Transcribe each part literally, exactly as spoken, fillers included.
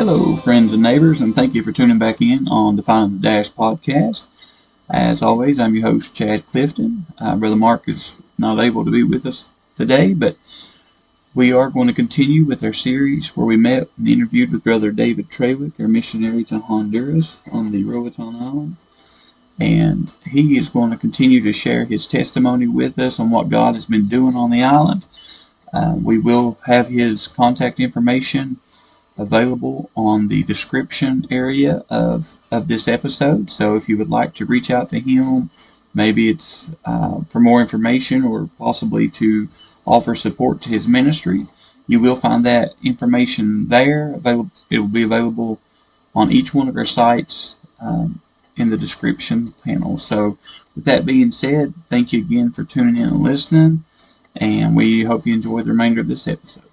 Hello, friends and neighbors, and thank you for tuning back in on Defining the Dash podcast. As always, I'm your host, Chad Clifton. Uh, Brother Mark is not able to be with us today, but we are going to continue with our series where we met and interviewed with Brother David Trawick, our missionary to Honduras on the Roatan Island. And he is going to continue to share his testimony with us on what God has been doing on the island. Uh, we will have his contact information available on the description area of, of this episode. So if you would like to reach out to him, maybe it's uh, for more information or possibly to offer support to his ministry, you will find that information there. Available, it will be available on each one of our sites um, in the description panel. So with that being said, thank you again for tuning in and listening, and we hope you enjoy the remainder of this episode.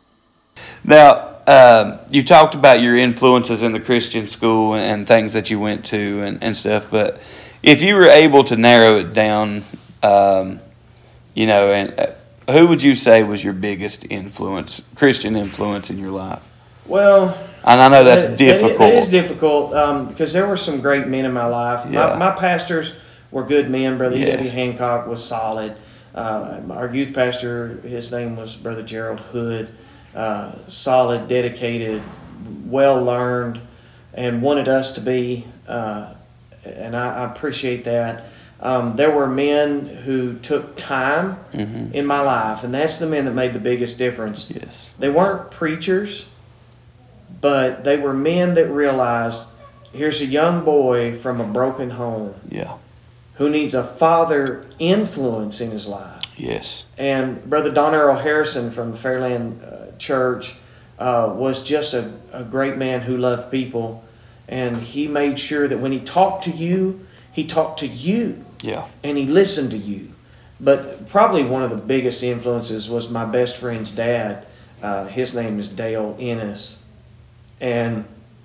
Now, um, you talked about your influences in the Christian school and, and things that you went to and, and stuff, but if you were able to narrow it down, um, you know, and uh, who would you say was your biggest influence, Christian influence in your life? Well, and I know that's it, difficult. It, it is difficult um, because there were some great men in my life. Yeah. My, my pastors were good men. Brother Yes. E W Hancock was solid. Uh, our youth pastor, his name was Brother Gerald Hood. Uh, solid, dedicated, well learned, and wanted us to be, uh, and I, I appreciate that. Um, there were men who took time mm-hmm. in my life, and that's the men that made the biggest difference. Yes. They weren't preachers, but they were men that realized, here's a young boy from a broken home Yeah. who needs a father influence in his life. Yes. And Brother Don Earl Harrison from the Fairland uh, Church uh, was just a, a great man who loved people. And he made sure that when he talked to you, he talked to you. Yeah. And he listened to you. But probably one of the biggest influences was my best friend's dad. Uh, his name is Dale Ennis. And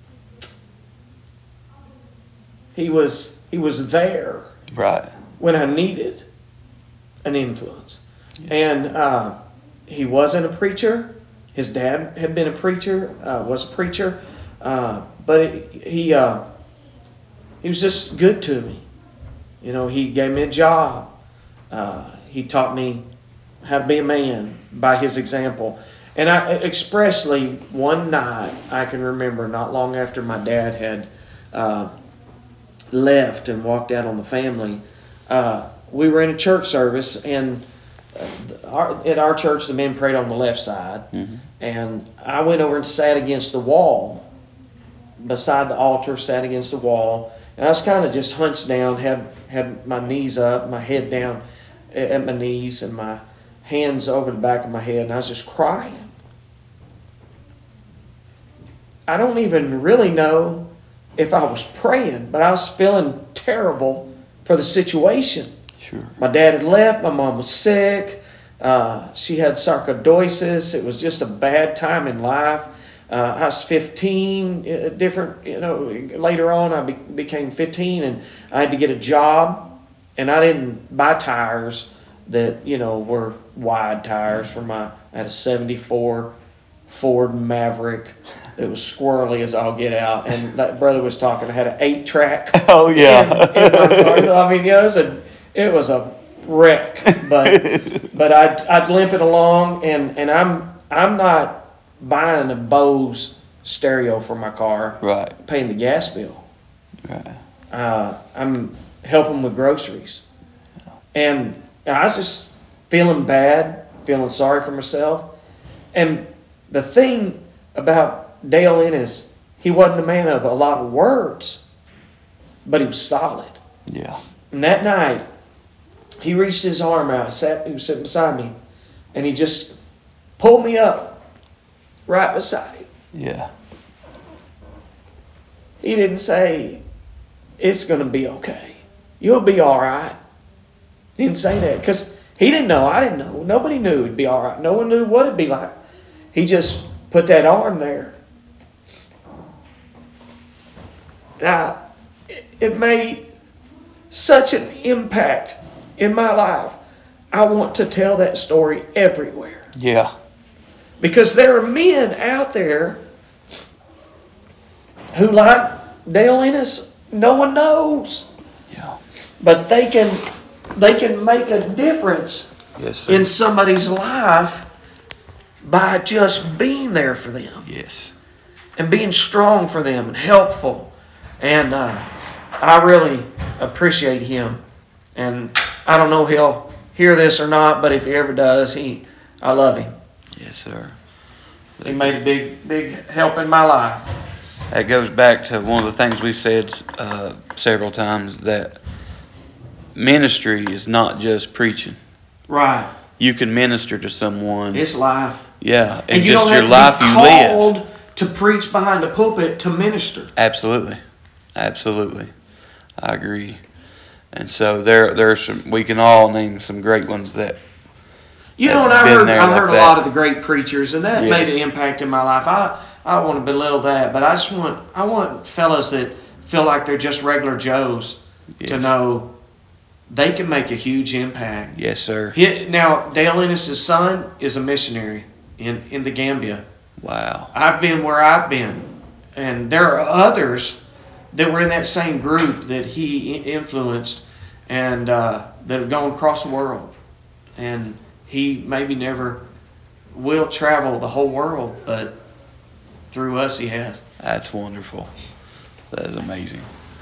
he was he was there Right. when I needed an influence. Yes. And uh, he wasn't a preacher. His dad had been a preacher, uh, was a preacher. Uh, but it, he uh, he was just good to me. You know, he gave me a job. Uh, he taught me how to be a man by his example. And I expressly, one night, I can remember not long after my dad had uh, left and walked out on the family, uh, we were in a church service, and uh, our, at our church the men prayed on the left side, mm-hmm. and I went over and sat against the wall beside the altar, sat against the wall, and I was kind of just hunched down, had had my knees up, my head down at my knees, and my hands over the back of my head, and I was just crying. I don't even really know if I was praying, but I was feeling terrible for the situation. Sure. My dad had left. My mom was sick. Uh, she had sarcoidosis. It was just a bad time in life. Uh, I was fifteen. Uh, different, you know. Later on, I be, became fifteen, and I had to get a job. And I didn't buy tires that you know were wide tires for my. I had a seventy-four Ford Maverick. It was squirrely as all get out, and that brother was talking. I had an eight track. Oh yeah. In, in my car. I mean, you know, it was a it was a wreck, but but I'd I'd limp it along, and, and I'm I'm not buying a Bose stereo for my car. Right. Paying the gas bill. Right. Uh, I'm helping with groceries, and I was just feeling bad, feeling sorry for myself, and the thing about Dale Ennis, he wasn't a man of a lot of words, but he was solid. Yeah. And that night, he reached his arm out. Sat, he was sitting beside me, and he just pulled me up right beside him. Yeah. He didn't say, it's going to be okay. You'll be all right. He didn't say that because he didn't know. I didn't know. Nobody knew it'd be all right. No one knew what it'd be like. He just put that arm there. Now, it made such an impact in my life. I want to tell that story everywhere. Yeah. Because there are men out there who like Dale Ennis, no one knows. Yeah. But they can they can make a difference Yes, sir. in somebody's life by just being there for them Yes. and being strong for them and helpful. And uh, I really appreciate him. And I don't know if he'll hear this or not, but if he ever does, he I love him. Yes, sir. He made a big, big help in my life. That goes back to one of the things we've said uh, several times, that ministry is not just preaching. Right. You can minister to someone. It's life. Yeah, and, And you just don't your have life to be you live. called to preach behind the pulpit to minister. Absolutely, absolutely, I agree. And so there, there's some. We can all name some great ones that. You know, and have I been heard there I like heard a that. lot of the great preachers, and that Yes. made an impact in my life. I I don't want to belittle that, but I just want I want fellas that feel like they're just regular Joes to Yes. know they can make a huge impact. Yes, sir. He, now, Dale Ennis' son is a missionary in, in the Gambia. Wow. I've been where I've been, and there are others that were in that same group that he i- influenced and uh, that have gone across the world. And he maybe never will travel the whole world, but through us he has. That's wonderful. That is amazing.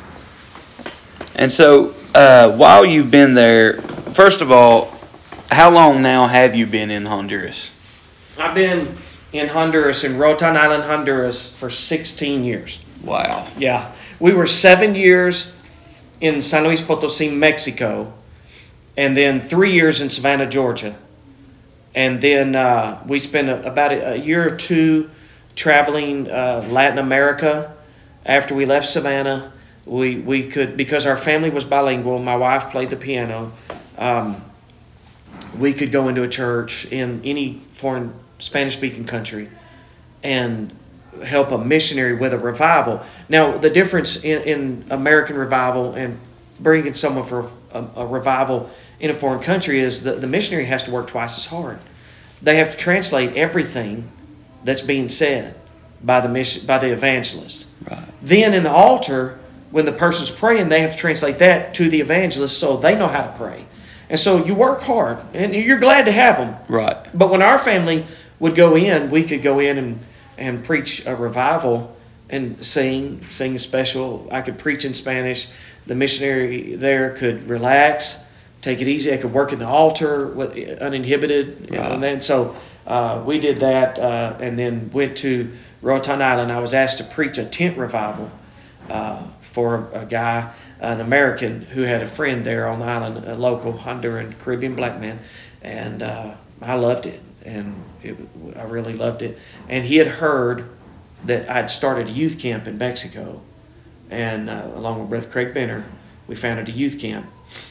And so, uh, while you've been there, first of all, how long now have you been in Honduras? I've been in Honduras, in Roatan Island, Honduras, for sixteen years. Wow. Yeah. We were seven years in San Luis Potosí, Mexico, and then three years in Savannah, Georgia. And then uh, we spent a, about a, a year or two traveling uh, Latin America. After we left Savannah, we, we could, because our family was bilingual, my wife played the piano, um, we could go into a church in any foreign Spanish-speaking country and help a missionary with a revival. Now, the difference in, in American revival and bringing someone for a, a revival in a foreign country is that the missionary has to work twice as hard. They have to translate everything that's being said by the mission, by the evangelist. Right. Then in the altar, when the person's praying, they have to translate that to the evangelist so they know how to pray. And so you work hard, and you're glad to have them. Right. But when our family would go in, we could go in and, and preach a revival and sing, sing a special. I could preach in Spanish. The missionary there could relax, take it easy. I could work in the altar with uninhibited. You know, Right. and then so uh, we did that, uh, and then went to Roatan Island. I was asked to preach a tent revival uh, for a guy, an American who had a friend there on the island, a local Honduran Caribbean black man, and uh, I loved it, and it, I really loved it. And he had heard that I'd started a youth camp in Mexico, and uh, along with Brother Craig Benner, we founded a youth camp.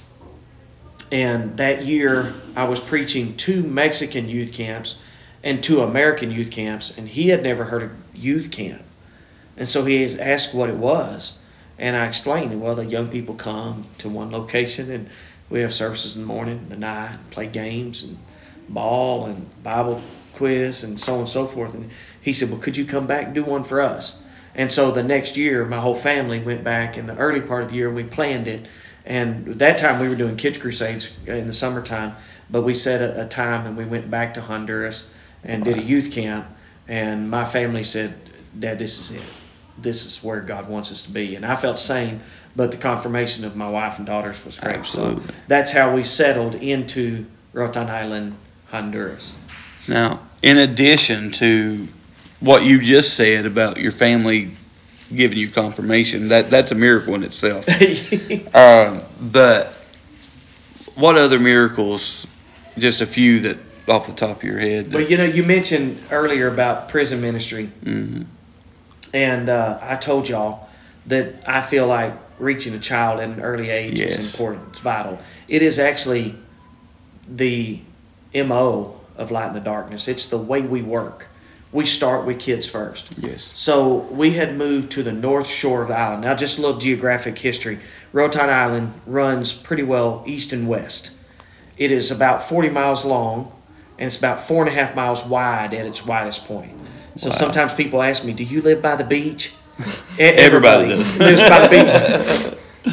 And that year, I was preaching two Mexican youth camps and two American youth camps, and he had never heard of youth camp. And so he has asked what it was. And I explained, well, the young people come to one location, and we have services in the morning, the night, play games, and ball, and Bible quiz, and so on and so forth. And he said, well, could you come back and do one for us? And so the next year, my whole family went back in the early part of the year, and we planned it. And at that time, we were doing kids' crusades in the summertime, but we set a, a time, and we went back to Honduras and did a youth camp. And my family said, Dad, this is it. This is where God wants us to be. And I felt the same, but the confirmation of my wife and daughters was great. Absolutely. So that's how we settled into Roatan Island, Honduras. Now, in addition to what you just said about your family giving you confirmation, that that's a miracle in itself. um, but what other miracles? Just a few that off the top of your head. That, Well, you know, you mentioned earlier about prison ministry. mm-hmm. And uh, I told y'all that I feel like reaching a child at an early age Yes. is important. It's vital. It is actually the M O of Light in the Darkness. It's the way we work. We start with kids first. Yes. So we had moved to the north shore of the island. Now, just a little geographic history. Roatan Island runs pretty well east and west. It is about forty miles long, and it's about four and a half miles wide at its widest point. So Wow. sometimes people ask me, do you live by the beach? Everybody does. lives by the beach.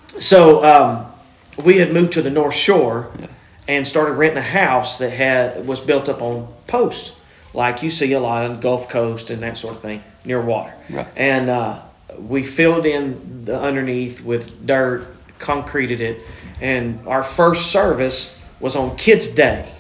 So um, we had moved to the North Shore and started renting a house that had was built up on posts, like you see a lot on the Gulf Coast and that sort of thing, near water. Right. And uh, we filled in the underneath with dirt, concreted it, and our first service was on Kids Day.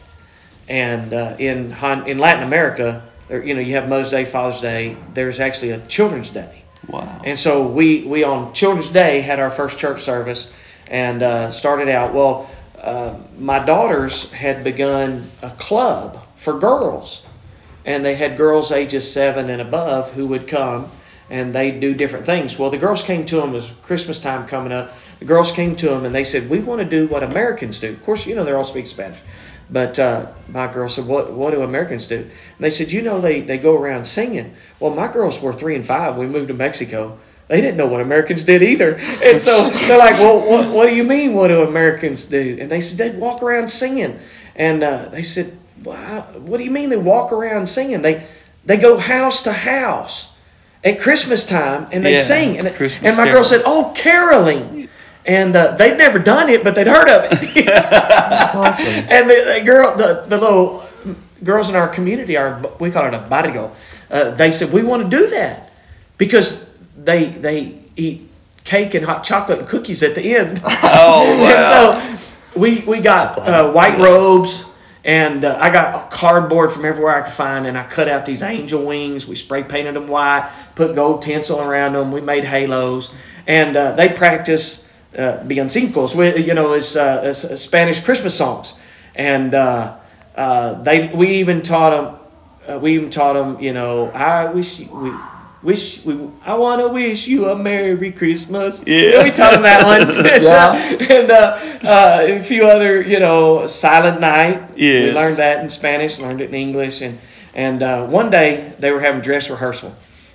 And uh, in in Latin America, you know, you have Mother's Day, Father's Day. There's actually a Children's Day. Wow. And so we, we on Children's Day had our first church service and uh, started out. Well, uh, my daughters had begun a club for girls. And they had girls ages seven and above who would come and they'd do different things. Well, the girls came to them, it was Christmas time coming up. The girls came to them and they said, we want to do what Americans do. Of course, you know, they all speak Spanish. But uh, my girls said, what what do Americans do? And they said, you know, they, they go around singing. Well, my girls were three and five. We moved to Mexico. They didn't know what Americans did either. And so they're like, well, what, what do you mean, what do Americans do? And they said, they walk around singing. And uh, they said, well, what do you mean they walk around singing? They they go house to house at Christmas time and they yeah, sing. And, and my carol. girl said, oh, caroling. And uh, they'd never done it, but they'd heard of it. That's awesome. And the, the girl, the, the little girls in our community, our we call it a barrio. Uh, they said we want to do that because they they eat cake and hot chocolate and cookies at the end. Oh wow! And so we we got uh, white robes. And uh, I got cardboard from everywhere I could find, and I cut out these angel wings. We spray painted them white, put gold tinsel around them. We made halos, and uh, they practice uh, villancicos, you know, it's, uh, it's uh, Spanish Christmas songs. And uh, uh, they we even taught them. Uh, we even taught them, you know, I wish you, we. Wish we, I want to wish you a Merry Christmas. Yeah. We taught them that one. Yeah. And uh, uh, a few other, you know, Silent Night. Yes. We learned that in Spanish, learned it in English. And, and uh, one day they were having dress rehearsal.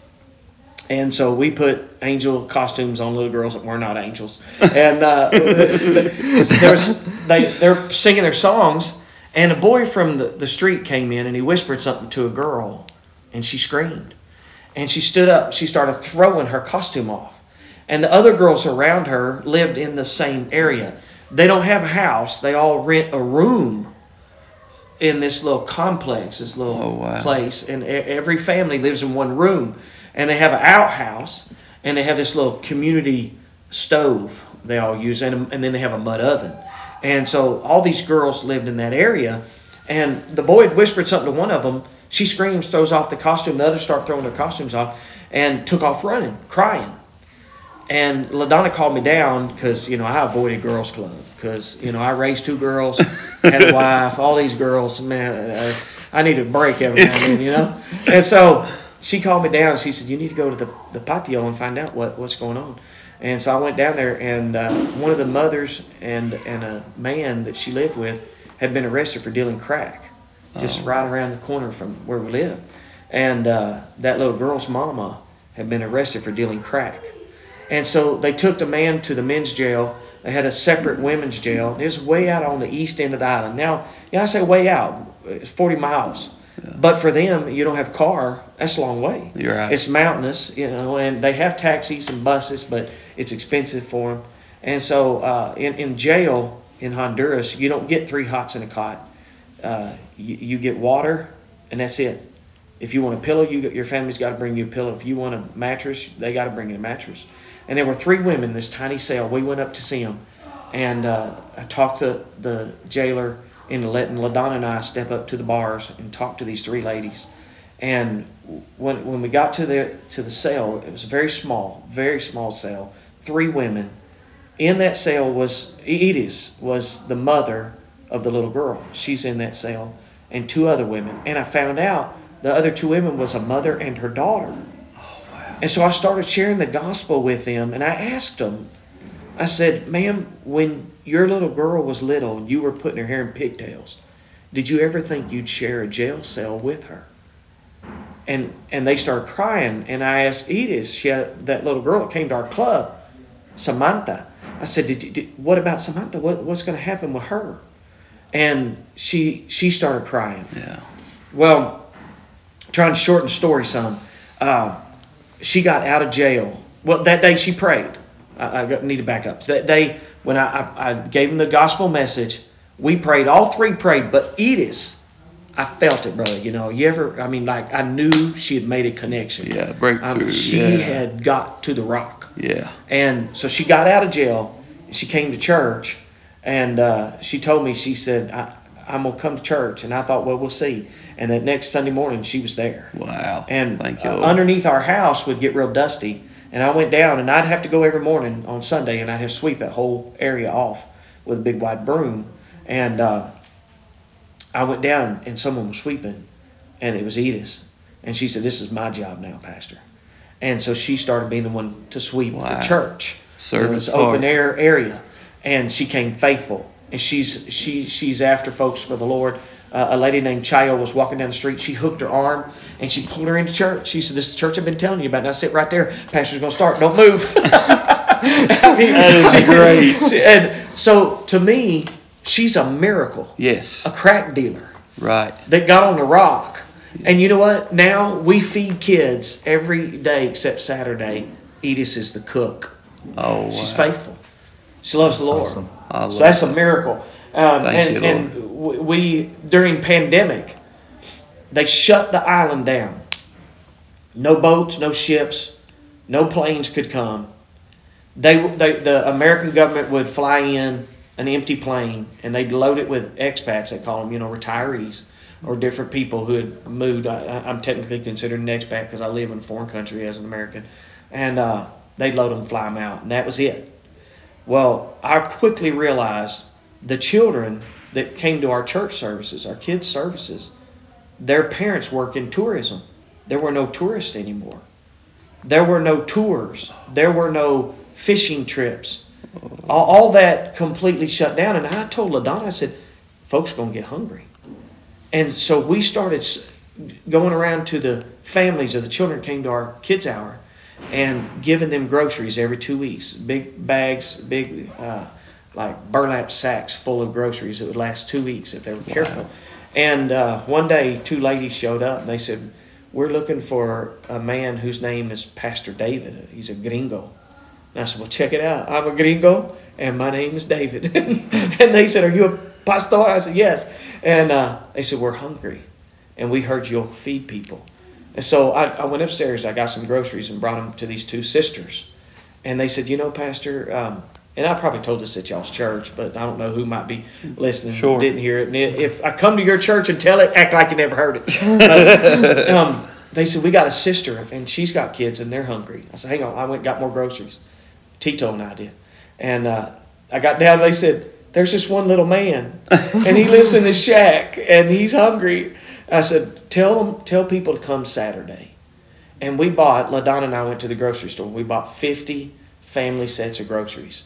And so we put angel costumes on little girls that were not angels. And uh, there was, they, they're singing their songs. And a boy from the, the street came in and he whispered something to a girl. And she screamed. And she stood up. She started throwing her costume off. And the other girls around her lived in the same area. They don't have a house. They all rent a room in this little complex, this little oh, wow. place. And every family lives in one room. And they have an outhouse. And they have this little community stove they all use. And, and then they have a mud oven. And so all these girls lived in that area. And the boy had whispered something to one of them. She screams, throws off the costume. The others start throwing their costumes off and took off running, crying. And LaDonna called me down because, you know, I avoided girls' club because, you know, I raised two girls, had a wife, all these girls. Man, I, I need a break every now and then, you know. And so she called me down. She said, you need to go to the, the patio and find out what, what's going on. And so I went down there, and uh, one of the mothers and, and a man that she lived with had been arrested for dealing crack. Just oh. right around the corner from where we live. And uh, that little girl's mama had been arrested for dealing crack. And so they took the man to the men's jail. They had a separate women's jail. It was way out on the east end of the island. Now, yeah, I say way out. It's forty miles. Yeah. But for them, you don't have a car. That's a long way. You're right. It's mountainous, you know, and they have taxis and buses, but it's expensive for them. And so uh, in, in jail in Honduras, you don't get three hots and a cot. Uh, you, you get water, and that's it. If you want a pillow, you your family's got to bring you a pillow. If you want a mattress, they got to bring you a mattress. And there were three women in this tiny cell. We went up to see them, and uh, I talked to the jailer into letting LaDonna and I step up to the bars and talk to these three ladies. And when when we got to the to the cell, it was a very small, very small cell. Three women. In that cell was Edith, was the mother of the little girl. She's in that cell, and two other women. And I found out the other two women was a mother and her daughter. Oh, wow. And so I started sharing the gospel with them, and I asked them, I said, ma'am, when your little girl was little and you were putting her hair in pigtails, did you ever think you'd share a jail cell with her? And and they started crying, and I asked Edith, she had that little girl that came to our club, Samantha. I said, did you, did, what about Samantha? What, what's going to happen with her? And she she started crying. Yeah. Well, trying to shorten the story some, uh, she got out of jail. Well, that day she prayed. I, I need to back up. That day when I, I, I gave him the gospel message, we prayed. All three prayed, but Edith, I felt it, brother. You know, you ever, I mean, like I knew she had made a connection. Yeah, breakthrough. Um, she yeah. had got to the rock. Yeah. And so she got out of jail. She came to church, and uh, she told me, she said, I, I'm going to come to church. And I thought, well, we'll see. And that next Sunday morning, she was there. Wow. And Thank you, uh, Lord. underneath our house would get real dusty. And I went down, and I'd have to go every morning on Sunday, and I'd have to sweep that whole area off with a big wide broom. And uh, I went down, and someone was sweeping, and it was Edith. And she said, this is my job now, Pastor. And so she started being the one to sweep Wow. the church. Service It was open heart. air area. And she came faithful. And she's she she's after folks for the Lord. Uh, a lady named Chayo was walking down the street. She hooked her arm and she pulled her into church. She said, this is the church I've been telling you about. Now sit right there. Pastor's going to start. Don't move. I mean, That is great. she- and so to me, she's a miracle. Yes. A crack dealer Right. that got on the rock. And you know what? Now we feed kids every day except Saturday. Edith is the cook. Oh, wow. She's faithful. She loves the Lord. awesome. I love So that's a that. miracle. Um, Thank and you, and w- we, during pandemic, they shut the island down. No boats, no ships, no planes could come. They, they the American government would fly in an empty plane, and they'd load it with expats, they call them, you know, retirees, or different people who had moved. I, I'm technically considered an expat because I live in a foreign country as an American. And uh, they'd load them and fly them out, and that was it. Well, I quickly realized the children that came to our church services, our kids' services, their parents work in tourism. There were no tourists anymore. There were no tours. There were no fishing trips. All, all that completely shut down. And I told LaDonna, I said, folks are going to get hungry. And so we started s- going around to the families of the children that came to our kids' hour and giving them groceries every two weeks. Big bags, big uh, like burlap sacks full of groceries that would last two weeks if they were careful. And uh, one day, two ladies showed up and they said, we're looking for a man whose name is Pastor David. He's a gringo. And I said, well, check it out. I'm a gringo and my name is David. And they said, are you a pastor? I said, yes. And uh, they said, we're hungry and we heard you'll feed people. And so I, I went upstairs, I got some groceries and brought them to these two sisters. And they said, you know, Pastor, um, and I probably told this at y'all's church, but I don't know who might be listening Sure. and didn't hear it. And if I come to your church and tell it, act like you never heard it. But, um, they said, we got a sister and she's got kids and they're hungry. I said, hang on, I went and got more groceries. Tito and I did. And uh, I got down and they said, there's this one little man and he lives in this shack and he's hungry. I said, tell them, tell people to come Saturday. And we bought, LaDonna and I went to the grocery store. We bought fifty family sets of groceries.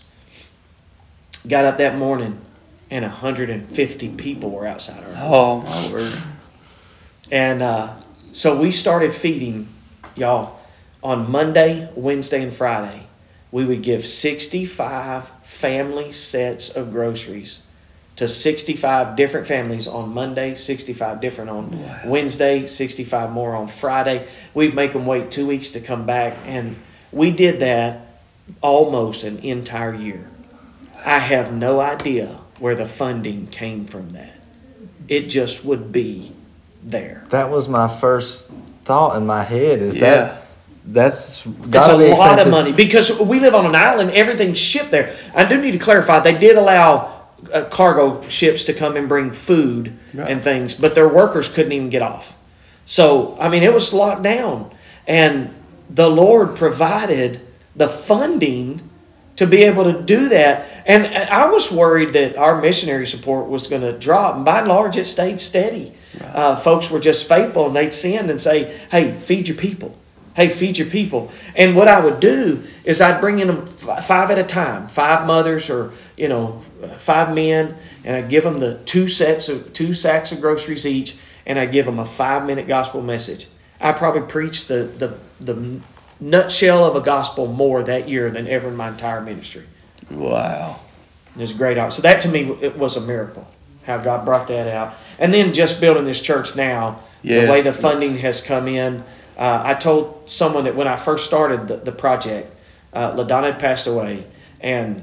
Got up that morning and one hundred fifty people were outside our door. Oh, my word. And uh, so we started feeding, y'all, on Monday, Wednesday, and Friday. We would give sixty-five family sets of groceries to sixty-five different families on Monday, sixty-five different on Wow. Wednesday, sixty-five more on Friday. We'd make them wait two weeks to come back. And we did that almost an entire year. I have no idea where the funding came from that. It just would be there. That was my first thought in my head. Is Yeah. that that's It's gotta a be lot expensive. of money because we live on an island. Everything's shipped there. I do need to clarify. They did allow uh, cargo ships to come and bring food Right. and things, but their workers couldn't even get off. So, I mean, it was locked down. And the Lord provided the funding to be able to do that. And I was worried that our missionary support was going to drop. And by and large, it stayed steady. Right. Uh, folks were just faithful, and they'd send and say, hey, feed your people. Hey, feed your people. And what I would do is I'd bring in them f- five at a time, five mothers or, you know, five men, and I'd give them the two sets of two sacks of groceries each, and I'd give them a five-minute gospel message. I probably preached the, the, the nutshell of a gospel more that year than ever in my entire ministry. Wow. It was a great art. So that to me, it was a miracle, how God brought that out. And then just building this church now, Yes, the way the that's- funding has come in, Uh, I told someone that when I first started the, the project, uh, LaDonna had passed away, and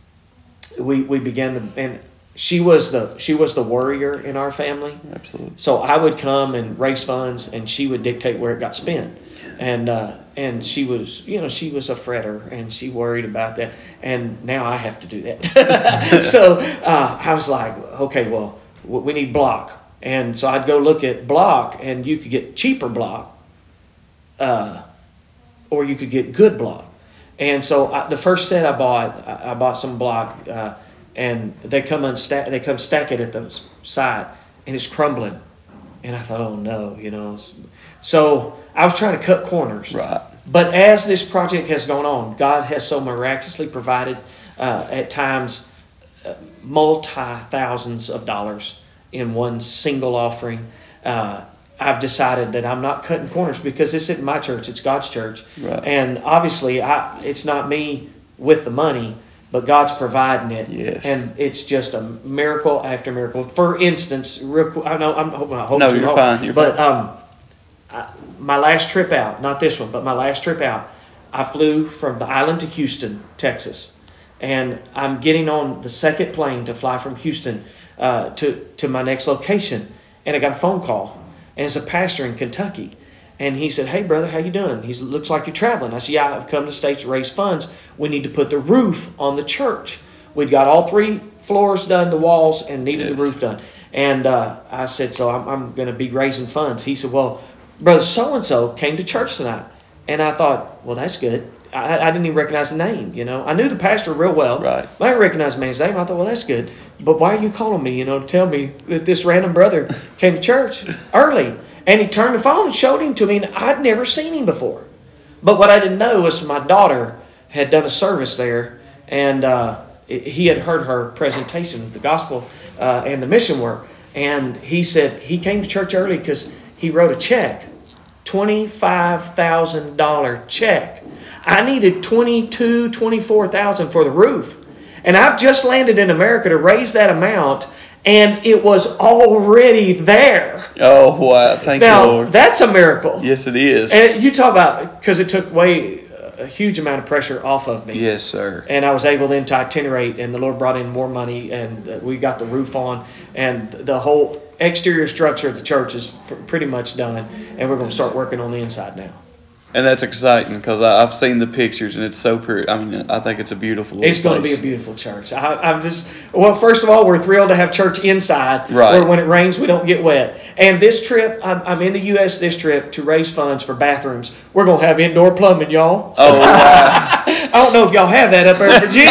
we we began the and she was the she was the worrier in our family. Absolutely. So I would come and raise funds, and she would dictate where it got spent, and uh, and she was you know she was a fretter, and she worried about that, and now I have to do that. So uh, I was like, okay, well we need block, and so I'd go look at block, and you could get cheaper block, uh, or you could get good block. And so I, the first set I bought, I, I bought some block, uh, and they come unstack, they come stack it at the side, and it's crumbling. And I thought, oh no, you know. So I was trying to cut corners. Right. But as this project has gone on, God has so miraculously provided uh, at times uh, multi thousands of dollars in one single offering. Uh, I've decided that I'm not cutting corners because this isn't my church, it's God's church. Right. And obviously I, it's not me with the money, but God's providing it. Yes. And it's just a miracle after miracle. For instance, real quick, I know I'm I hope No, you you're know, fine. You're but fine. um, I, my last trip out, not this one, but my last trip out, I flew from the island to Houston, Texas, and I'm getting on the second plane to fly from Houston uh, to to my next location, and I got a phone call. And it's a pastor in Kentucky. And he said, hey, brother, how you doing? He said, looks like you're traveling. I said, yeah, I've come to the States to raise funds. We need to put the roof on the church. We'd got all three floors done, the walls, and needed Yes. the roof done. And uh, I said, so I'm, I'm going to be raising funds. He said, well, brother so-and-so came to church tonight. And I thought, well, that's good. I, I didn't even recognize the name, you know. I knew the pastor real well. Right. I didn't recognize the man's name. I thought, well, that's good. But why are you calling me, you know, to tell me that this random brother came to church early? And he turned the phone and showed him to me, and I'd never seen him before. But what I didn't know was my daughter had done a service there, and uh, he had heard her presentation of the gospel uh, and the mission work. And he said he came to church early because he wrote a check, twenty-five thousand dollars check. I needed twenty-two, twenty-four thousand dollars for the roof. And I've just landed in America to raise that amount, and it was already there. Oh, wow. Thank now, you, Lord. That's a miracle. Yes, it is. And you talk about, because it took way a huge amount of pressure off of me. Yes, sir. And I was able then to itinerate, and the Lord brought in more money, and uh, we got the roof on, and the whole exterior structure of the church is pr- pretty much done, and we're going to start working on the inside now. And that's exciting because I've seen the pictures and it's so pretty. I mean, I think it's a beautiful little It's going to be place. a beautiful church. I, I'm just well. First of all, we're thrilled to have church inside, Right. where when it rains we don't get wet. And this trip, I'm, I'm in the U S this trip to raise funds for bathrooms. We're going to have indoor plumbing, y'all. Oh, wow. I don't know if y'all have that up there in Virginia.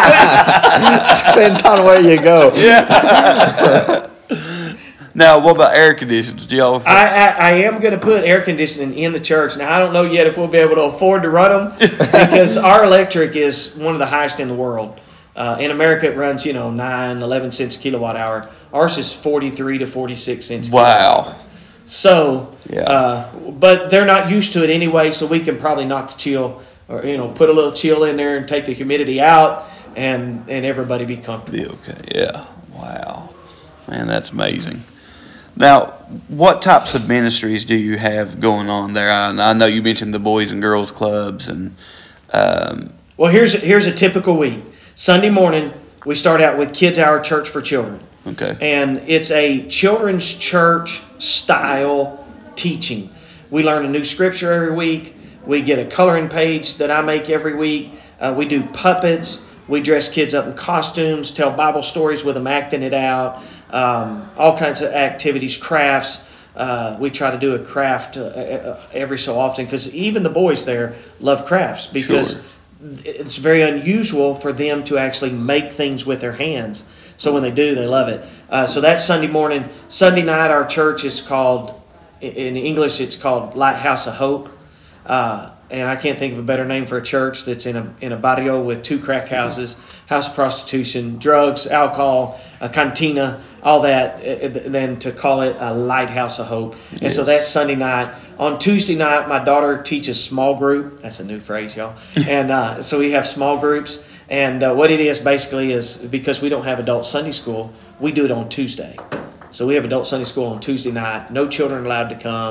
Depends on where you go. Yeah. Now, what about air conditions? Do y'all? I, I, I am going to put air conditioning in the church. Now, I don't know yet if we'll be able to afford to run them because our electric is one of the highest in the world. Uh, in America, it runs, you know, nine, eleven cents a kilowatt hour. Ours is forty-three to forty-six cents a kilowatt Wow. hour. So, Yeah. uh, but they're not used to it anyway, so we can probably knock the chill or, you know, put a little chill in there and take the humidity out and, and everybody be comfortable. Be okay. Yeah. Wow. Man, that's amazing. Now, what types of ministries do you have going on there? I, I know you mentioned the Boys and Girls Clubs and. Um, Well, here's here's a typical week. Sunday morning, we start out with Kids Hour Church for Children. okay. And it's a children's church style teaching. We learn a new scripture every week. We get a coloring page that I make every week. Uh, we do puppets. We dress kids up in costumes, tell Bible stories with them acting it out, um, all kinds of activities, crafts. Uh, we try to do a craft uh, every so often because even the boys there love crafts because Sure. it's very unusual for them to actually make things with their hands. So when they do, they love it. Uh, so that's Sunday morning. Sunday night, our church is called, in English, it's called Lighthouse of Hope. Uh, and I can't think of a better name for a church that's in a in a barrio with two crack houses, house of prostitution, drugs, alcohol, a cantina, all that, uh, than to call it a Lighthouse of Hope. And Yes. so that's Sunday night. On Tuesday night, my daughter teaches small group. That's a new phrase, y'all. And uh, so we have small groups. And uh, what it is basically is because we don't have adult Sunday school, we do it on Tuesday. So we have adult Sunday school on Tuesday night. No children allowed to come.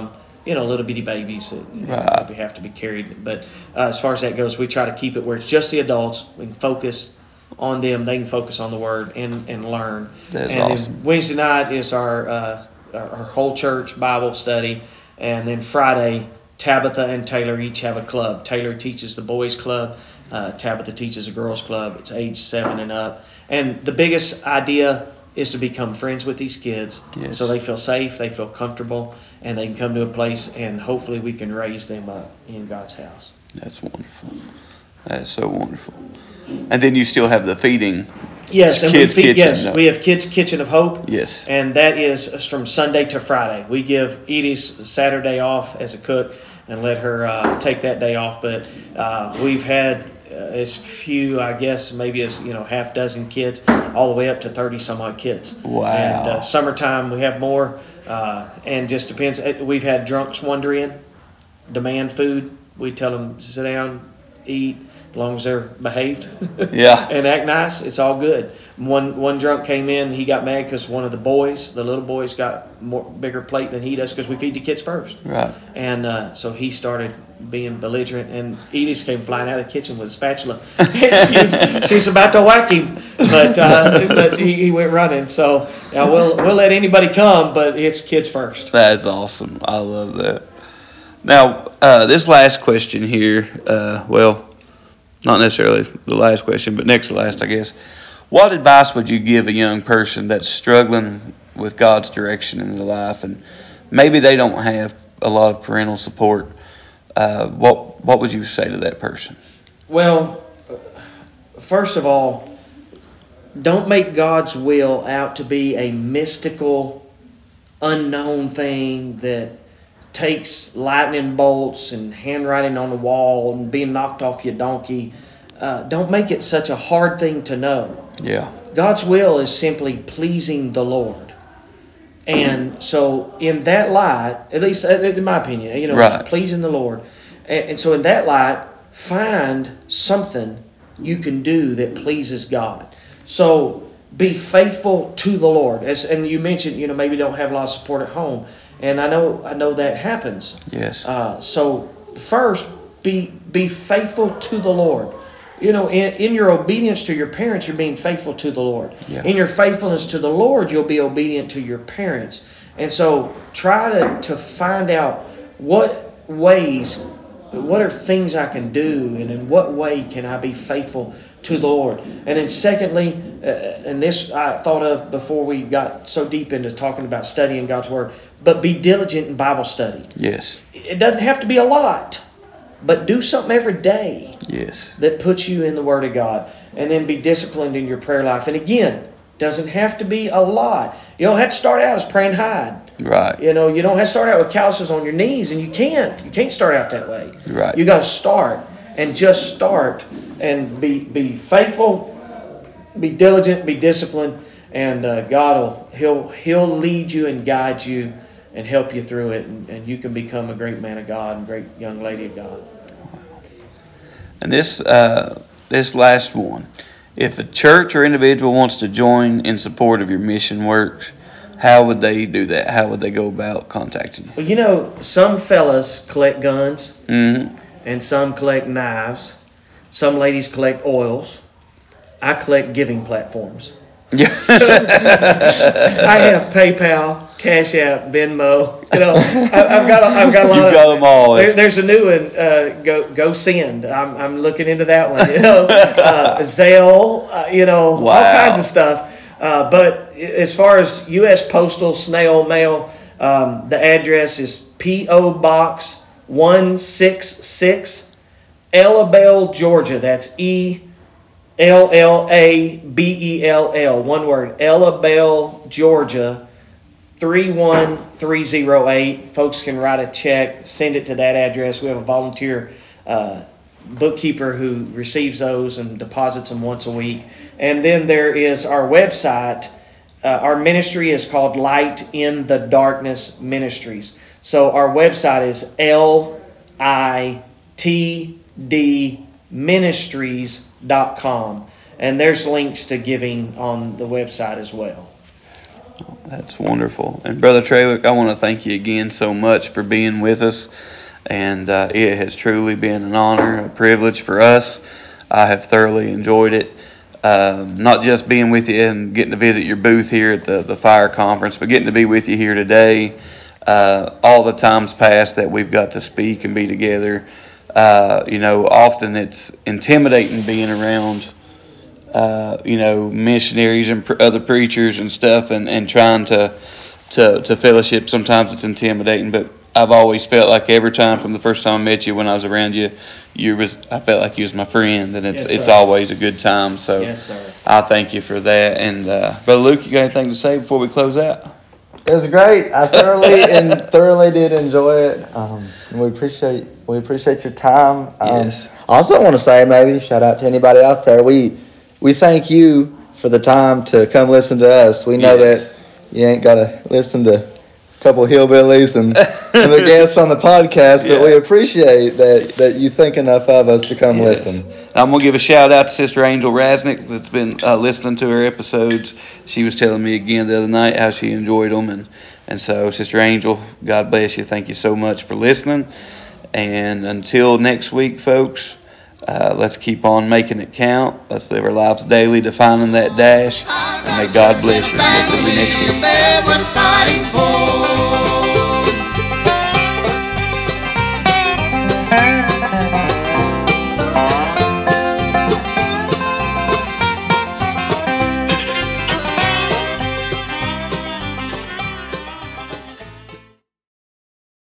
you know, little bitty babies that you know, Right. probably have to be carried. But uh, as far as that goes, we try to keep it where it's just the adults. We can focus on them. They can focus on the Word and, and learn. That's and awesome. then Wednesday night is our, uh, our our whole church Bible study. And then Friday, Tabitha and Taylor each have a club. Taylor teaches the boys club. Uh, Tabitha teaches a girls club. It's age seven and up. And the biggest idea is to become friends with these kids, Yes. so they feel safe, they feel comfortable, and they can come to a place and hopefully we can raise them up in God's house. That's wonderful. That is so wonderful. And then you still have the feeding. Yes, and Kids we feed, Kitchen, yes, no. we have Kids Kitchen of Hope. Yes. And that is from Sunday to Friday. We give Edie's Saturday off as a cook and let her uh, take that day off. But uh, we've had uh, as few, I guess, maybe as you know, half dozen kids, all the way up to thirty some odd kids. Wow. And uh, summertime we have more, uh, and just depends. We've had drunks wander in, demand food. We tell them sit down, eat. As long as they're behaved Yeah. and act nice, it's all good. One one drunk came in, he got mad because one of the boys, the little boys, got more bigger plate than he does because we feed the kids first. Right. And uh, so he started being belligerent, and Edith came flying out of the kitchen with a spatula. she was, she's about to whack him, but uh, but he, he went running. So now we'll we'll let anybody come, but it's kids first. That's awesome. I love that. Now, uh, this last question here, uh, well, not necessarily the last question, but next to last, I guess. What advice would you give a young person that's struggling with God's direction in their life, and maybe they don't have a lot of parental support? Uh, what what would you say to that person? Well, first of all, don't make God's will out to be a mystical, unknown thing that takes lightning bolts and handwriting on the wall and being knocked off your donkey. Uh, don't make it such a hard thing to know. Yeah. God's will is simply pleasing the Lord. And so in that light, at least in my opinion, you know, Right. pleasing the Lord. And, and so in that light, find something you can do that pleases God. So be faithful to the Lord. As and you mentioned, you know, maybe don't have a lot of support at home. And I know I know that happens. Yes. Uh, so first, be be faithful to the Lord. You know, in, in your obedience to your parents, you're being faithful to the Lord. Yeah. In your faithfulness to the Lord, you'll be obedient to your parents. And so try to, to find out what ways, what are things I can do, and in what way can I be faithful to the Lord. And then secondly, uh, and this I thought of before we got so deep into talking about studying God's Word, but be diligent in Bible study. Yes. It doesn't have to be a lot, but do something every day Yes. that puts you in the Word of God. And then be disciplined in your prayer life. And again, doesn't have to be a lot. You don't have to start out as praying hide. Right. You know, you don't have to start out with calluses on your knees, and you can't. You can't start out that way. Right. You got to start and just start and be be faithful, be diligent, be disciplined, and uh, God will he'll he'll lead you and guide you and help you through it, and, and you can become a great man of God and great young lady of God. And this uh, this last one, if a church or individual wants to join in support of your mission work, how would they do that? How would they go about contacting you? Well, you know, some fellas collect guns, Mm-hmm. and some collect knives. Some ladies collect oils. I collect giving platforms. Yes. I have PayPal, Cash App, Venmo. You know, I, I've got a, I've got a lot You've of. got them all. There, there's a new one. Uh, go Go Send. I'm I'm looking into that one. You know, uh, Zelle. Uh, you know, Wow. all kinds of stuff. Uh, but as far as U S Postal Snail Mail, um, the address is P O Box one six six, Ellabelle, Georgia. That's E. L L A B E L L, one word, Ellabelle, Georgia, three one three zero eight. Folks can write a check, send it to that address. We have a volunteer uh, bookkeeper who receives those and deposits them once a week. And then there is our website. Uh, our ministry is called Light in the Darkness Ministries. So our website is L I T D ministries dot com, and there's links to giving on the website as well. That's wonderful. And Brother Trawick, I want to thank you again so much for being with us. And uh, it has truly been an honor, a privilege for us. I have thoroughly enjoyed it. Um, not just being with you and getting to visit your booth here at the, the fire conference, but getting to be with you here today. Uh, all the times past that we've got to speak and be together. Uh, you know, often it's intimidating being around Uh, you know, missionaries and pr- other preachers and stuff, and, and trying to, to to fellowship. Sometimes it's intimidating, but I've always felt like every time from the first time I met you, when I was around you, you was I felt like you was my friend, and it's Yes, it's sir. always a good time. So Yes, sir. I thank you for that. And uh, Brother Luke, you got anything to say before we close out? It was great. I thoroughly and thoroughly did enjoy it. Um, and we appreciate we appreciate your time. Um, Yes. I also want to say, maybe shout out to anybody out there. We we thank you for the time to come listen to us. We know Yes. that you ain't got to listen to a couple of hillbillies and, and the guests on the podcast, but Yeah. we appreciate that that you think enough of us to come Yes. listen. I'm going to give a shout out to Sister Angel Rasnick that's been uh, listening to her episodes. She was telling me again the other night how she enjoyed them. And, and so, Sister Angel, God bless you. Thank you so much for listening. And until next week, folks, uh, let's keep on making it count. Let's live our lives daily, defining that dash. And may God bless you. We'll see you next week. They were fighting for.